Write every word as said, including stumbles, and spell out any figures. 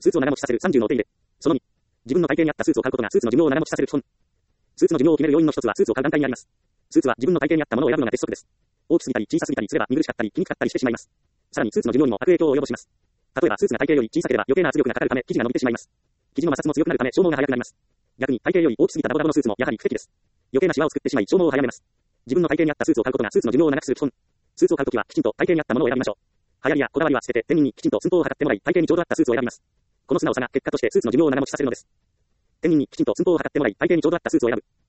スーツを長持ちさせるさんじゅうのお手入れ。そのに、自分の体型に合ったスーツを買うことがスーツの寿命を長持ちさせる基本。スーツの寿命を決める要因の一つはスーツを買う段階にあります。スーツは自分の体型に合ったものを選ぶのが鉄則です。大きすぎたり小さすぎたりすれば見苦しかったり着にくかったりしてしまいます。さらにスーツの寿命にも悪影響を及ぼします。例えばスーツが体型より小さければ余計な圧力がかかるため生地が伸びてしまいます。生地の摩擦も強くなるため消耗が早くなります。逆に体型より大きすぎたダボダボのスーツもやはり不適です。余計なシワを作ってしまい消耗を早めます。自分の体型に合ったスーツを買うことがスーツの寿命を長くする基本。スーツを買うときはきちんと体型に合ったものを選びましょう。流行りやこだわりは捨てて店員にきちんと寸法を測ってもらい体型にちょうど合ったスーツを選びます。この素直さが結果としてスーツの寿命を長持ちさせるのです。店員にきちんと寸法を測ってもらい体型にちょうど合ったスーツを選ぶ。